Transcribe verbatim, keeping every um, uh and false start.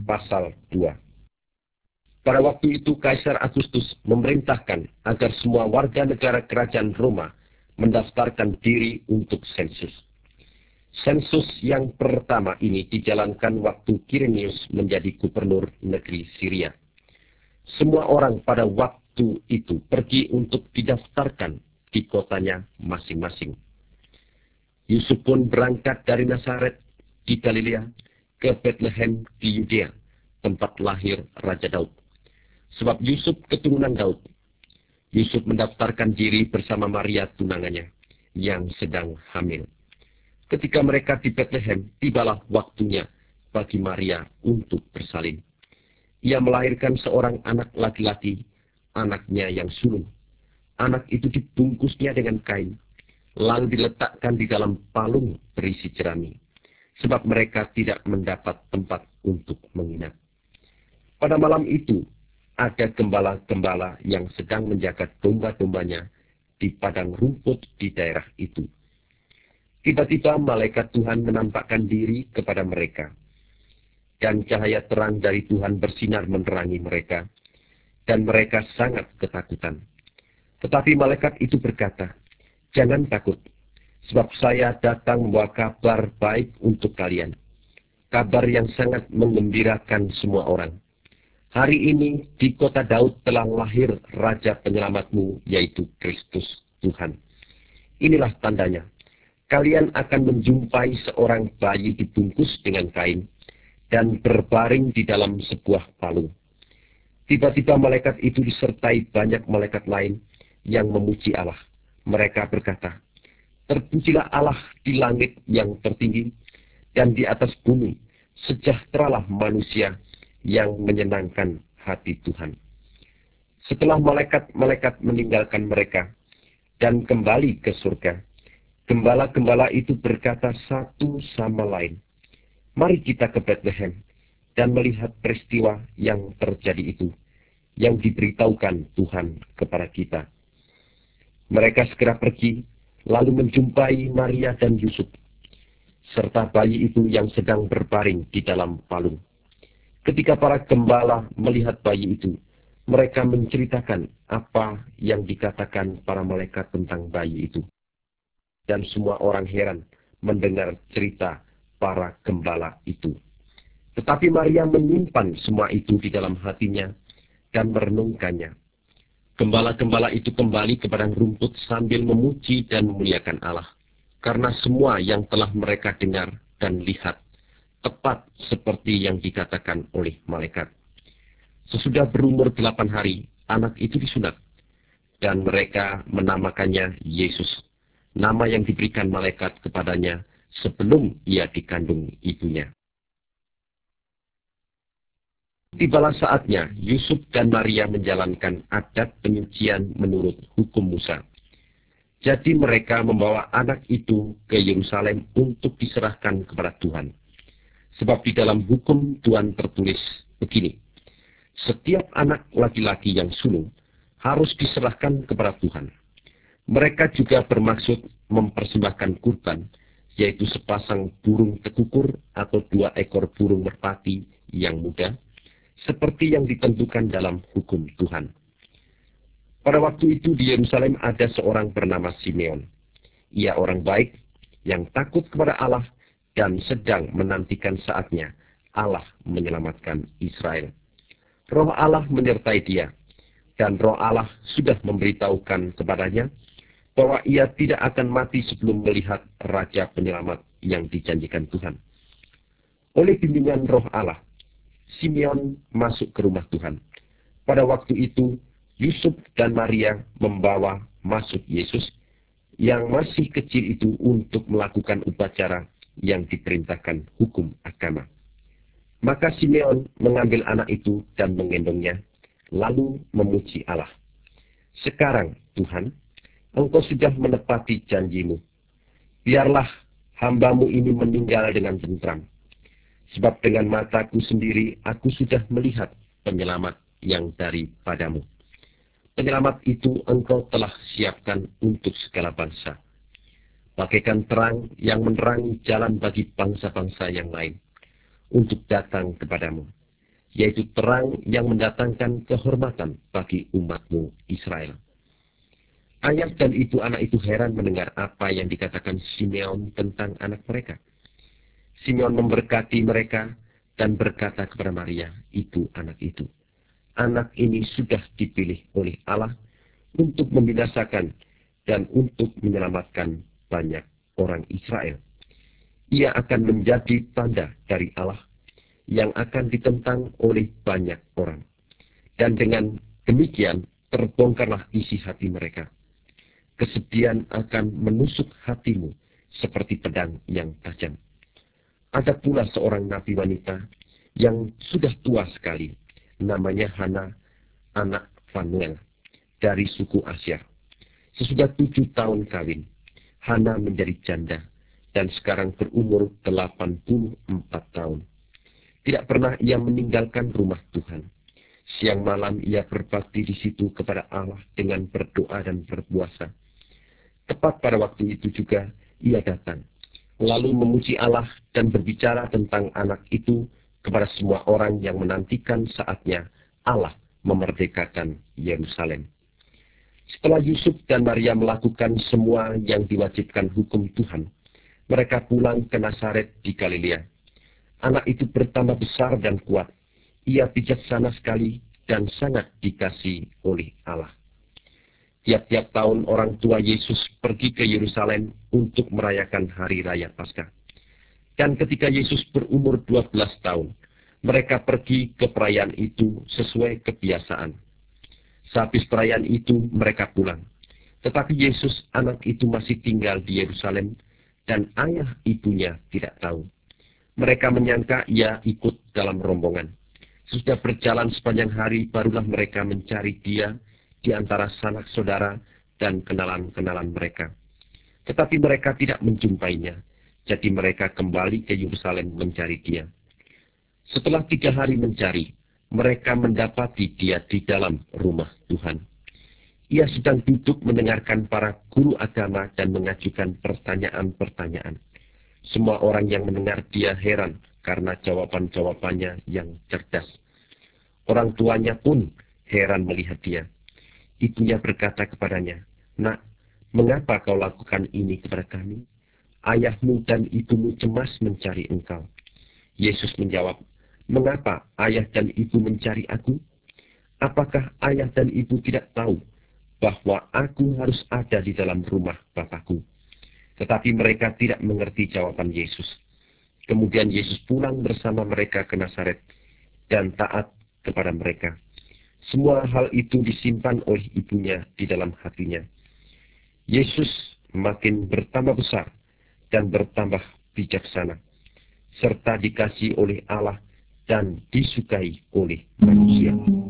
pasal dua. Pada waktu itu Kaisar Agustus memerintahkan agar semua warga negara kerajaan Roma mendaftarkan diri untuk sensus. Sensus yang pertama ini dijalankan waktu Quirinius menjadi gubernur negeri Syria. Semua orang pada waktu itu pergi untuk didaftarkan di kotanya masing-masing. Yusuf pun berangkat dari Nazaret di Galilea ke Bethlehem di Yudea, tempat lahir Raja Daud. Sebab Yusuf keturunan Daud. Yusuf mendaftarkan diri bersama Maria tunangannya yang sedang hamil. Ketika mereka di Bethlehem, tibalah waktunya bagi Maria untuk bersalin. Ia melahirkan seorang anak laki-laki, anaknya yang sulung. Anak itu dibungkusnya dengan kain, lalu diletakkan di dalam palung berisi jerami, sebab mereka tidak mendapat tempat untuk menginap. Pada malam itu, ada gembala-gembala yang sedang menjaga domba-dombanya di padang rumput di daerah itu. Tiba-tiba malaikat Tuhan menampakkan diri kepada mereka, dan cahaya terang dari Tuhan bersinar menerangi mereka, dan mereka sangat ketakutan. Tetapi malaikat itu berkata, "Jangan takut, sebab saya datang membawa kabar baik untuk kalian, kabar yang sangat menggembirakan semua orang. Hari ini di kota Daud telah lahir Raja penyelamatmu, yaitu Kristus Tuhan. Inilah tandanya, kalian akan menjumpai seorang bayi dibungkus dengan kain dan berbaring di dalam sebuah palung." Tiba-tiba malaikat itu disertai banyak malaikat lain yang memuji Allah. Mereka berkata, "Terpujilah Allah di langit yang tertinggi, dan di atas bumi sejahteralah manusia yang menyenangkan hati Tuhan." Setelah malaikat-malaikat meninggalkan mereka dan kembali ke surga, gembala-gembala itu berkata satu sama lain, "Mari kita ke Bethlehem dan melihat peristiwa yang terjadi itu, yang diberitahukan Tuhan kepada kita." Mereka segera pergi, lalu menjumpai Maria dan Yusuf, serta bayi itu yang sedang berbaring di dalam palung. Ketika para gembala melihat bayi itu, mereka menceritakan apa yang dikatakan para malaikat tentang bayi itu. Dan semua orang heran mendengar cerita para gembala itu. Tetapi Maria menyimpan semua itu di dalam hatinya dan merenungkannya. Gembala-gembala itu kembali ke padang rumput sambil memuji dan memuliakan Allah, karena semua yang telah mereka dengar dan lihat tepat seperti yang dikatakan oleh malaikat. Sesudah berumur delapan hari, anak itu disunat, dan mereka menamakannya Yesus, nama yang diberikan malaikat kepadanya sebelum ia dikandung ibunya. Tibalah saatnya Yusuf dan Maria menjalankan adat penyucian menurut hukum Musa. Jadi mereka membawa anak itu ke Yerusalem untuk diserahkan kepada Tuhan. Sebab di dalam hukum Tuhan tertulis begini, setiap anak laki-laki yang sulung harus diserahkan kepada Tuhan. Mereka juga bermaksud mempersembahkan kurban, yaitu sepasang burung tekukur atau dua ekor burung merpati yang muda, seperti yang ditentukan dalam hukum Tuhan. Pada waktu itu di Yerusalem ada seorang bernama Simeon. Ia orang baik yang takut kepada Allah dan sedang menantikan saatnya Allah menyelamatkan Israel. Roh Allah menyertai dia, dan Roh Allah sudah memberitahukan kepadanya bahwa ia tidak akan mati sebelum melihat Raja Penyelamat yang dijanjikan Tuhan. Oleh bimbingan Roh Allah, Simeon masuk ke rumah Tuhan. Pada waktu itu, Yusuf dan Maria membawa masuk Yesus yang masih kecil itu untuk melakukan upacara yang diperintahkan hukum agama. Maka Simeon mengambil anak itu dan menggendongnya, lalu memuji Allah. "Sekarang, Tuhan, Engkau sudah menepati janjimu. Biarlah hambamu ini meninggal dengan tentram. Sebab dengan mataku sendiri aku sudah melihat penyelamat yang daripadamu. Penyelamat itu Engkau telah siapkan untuk segala bangsa, bagaikan terang yang menerangi jalan bagi bangsa-bangsa yang lain, untuk datang kepadamu. yaitu terang yang mendatangkan kehormatan bagi umatmu Israel. Ayah dan ibu anak itu heran mendengar apa yang dikatakan Simeon tentang anak mereka. Simeon memberkati mereka dan berkata kepada Maria, ibu anak itu, anak ini sudah dipilih oleh Allah untuk membinasakan dan untuk menyelamatkan banyak orang Israel. Ia akan menjadi tanda dari Allah yang akan ditentang oleh banyak orang. Dan dengan demikian terbongkarlah isi hati mereka. Kesedihan akan menusuk hatimu seperti pedang yang tajam. Ada pula seorang nabi wanita yang sudah tua sekali, namanya Hana, anak Fanuel, dari suku Asyar. Sesudah tujuh tahun kawin, Hana menjadi janda dan sekarang berumur delapan puluh empat tahun. Tidak pernah ia meninggalkan rumah Tuhan. Siang malam ia berbakti di situ kepada Allah dengan berdoa dan berpuasa. Tepat pada waktu itu juga ia datang, lalu memuji Allah dan berbicara tentang anak itu kepada semua orang yang menantikan saatnya Allah memerdekakan Yerusalem. Setelah Yusuf dan Maria melakukan semua yang diwajibkan hukum Tuhan, mereka pulang ke Nazaret di Galilea. Anak itu bertambah besar dan kuat. Ia bijaksana sekali dan sangat dikasihi oleh Allah. Tiap-tiap tahun orang tua Yesus pergi ke Yerusalem untuk merayakan hari raya Paskah. Dan ketika Yesus berumur dua belas tahun, mereka pergi ke perayaan itu sesuai kebiasaan. Sehabis perayaan itu mereka pulang. Tetapi Yesus anak itu masih tinggal di Yerusalem dan ayah ibunya tidak tahu. Mereka menyangka ia ikut dalam rombongan. Sudah berjalan sepanjang hari, barulah mereka mencari dia di antara sanak saudara dan kenalan-kenalan mereka. Tetapi mereka tidak menjumpainya, jadi mereka kembali ke Yerusalem mencari dia. Setelah tiga hari mencari, mereka mendapati dia di dalam rumah Tuhan. Ia sedang duduk mendengarkan para guru agama dan mengajukan pertanyaan-pertanyaan. Semua orang yang mendengar dia heran karena jawaban-jawabannya yang cerdas. Orang tuanya pun heran melihat dia. Ibunya berkata kepadanya, "Nak, mengapa kau lakukan ini kepada kami? Ayahmu dan ibumu cemas mencari engkau." Yesus menjawab, "Mengapa ayah dan ibu mencari aku? Apakah ayah dan ibu tidak tahu bahwa aku harus ada di dalam rumah Bapakku?" Tetapi mereka tidak mengerti jawaban Yesus. Kemudian Yesus pulang bersama mereka ke Nazaret dan taat kepada mereka. Semua hal itu disimpan oleh ibunya di dalam hatinya. Yesus makin bertambah besar dan bertambah bijaksana, serta dikasihi oleh Allah dan disukai oleh manusia.